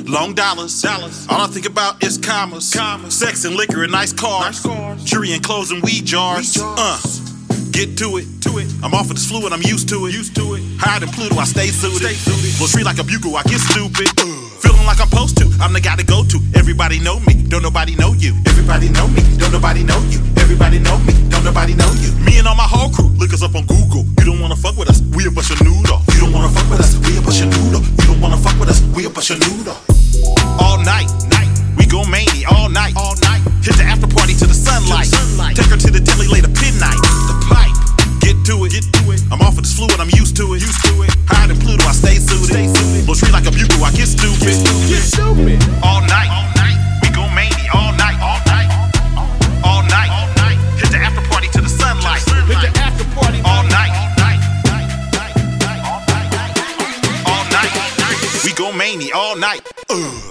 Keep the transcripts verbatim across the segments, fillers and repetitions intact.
long dollars. dollars. All I think about is commas, commas. Sex and liquor and nice cars, nice cars. Jewelry and clothes and weed jars. Weed jars. Uh. Get to it, to it. I'm off of this fluid, I'm used to it. Used to it. Higher than Pluto, I stay suited. Stay suited. Blow street like a bugle, I get stupid. Uh. Feeling like I'm supposed to, I'm the guy to go to. Everybody know me, don't nobody know you. Everybody know me, don't nobody know you. Everybody know me, don't nobody know you. Me and all my whole crew, look us up on Google. You don't wanna fuck with us, we a bunch of noodle. You don't wanna fuck with us, we a bunch of noodle. You don't wanna fuck with us, we a bunch of noodle. All night, night, we go mania all night, all night. Hit the after party to the sunlight. To the sunlight. Take her to the deli, lay the pin night. The pipe. Get to it, get to it. I'm off of this fluid, I'm used to it, used to it. Higher than Pluto, I stay suited. Stay suited. Blow street like a bugle, I get stupid. Get stupid. Get stupid. All night, all night. We go mania all night, all night. All night, all night. Hit the after party to the sunlight. Hit the after party all night. All night. We go mania all night. Ugh.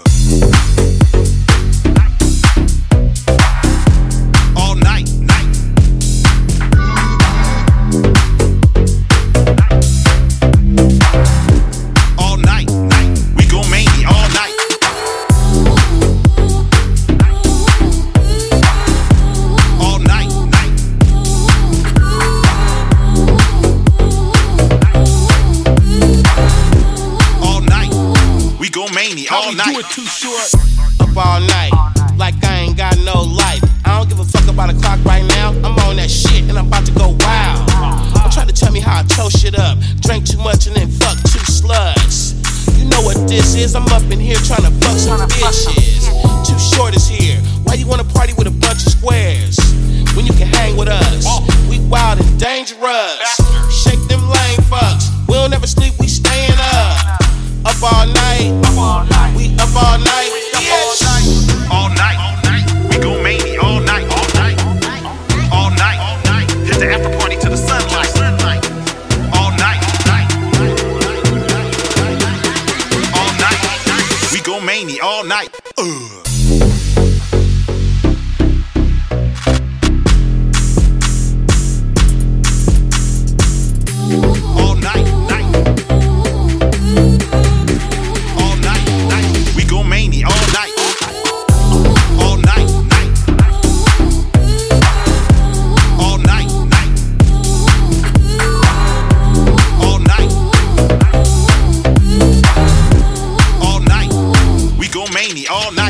All night. Do it too short. Up all night, like I ain't got no life. I don't give a fuck about the clock right now. I'm on that shit and I'm about to go wild. Don't try to tell me how I toast shit up. Drank too much and then fuck two slugs. You know what this is? I'm up in here trying to fuck some bitches. Too short is here. Why you wanna party with a bunch of squares when you can hang with us? We wild and dangerous. Shake them lame fucks. We don't ever sleep, we stayin' up. Up all night, up all night. We up all night, yes. All night, all night. We go mania all night, all night. All night, all night. Hit the after party to the sunlight. All night, all night. We go mania all night. Ugh. All night.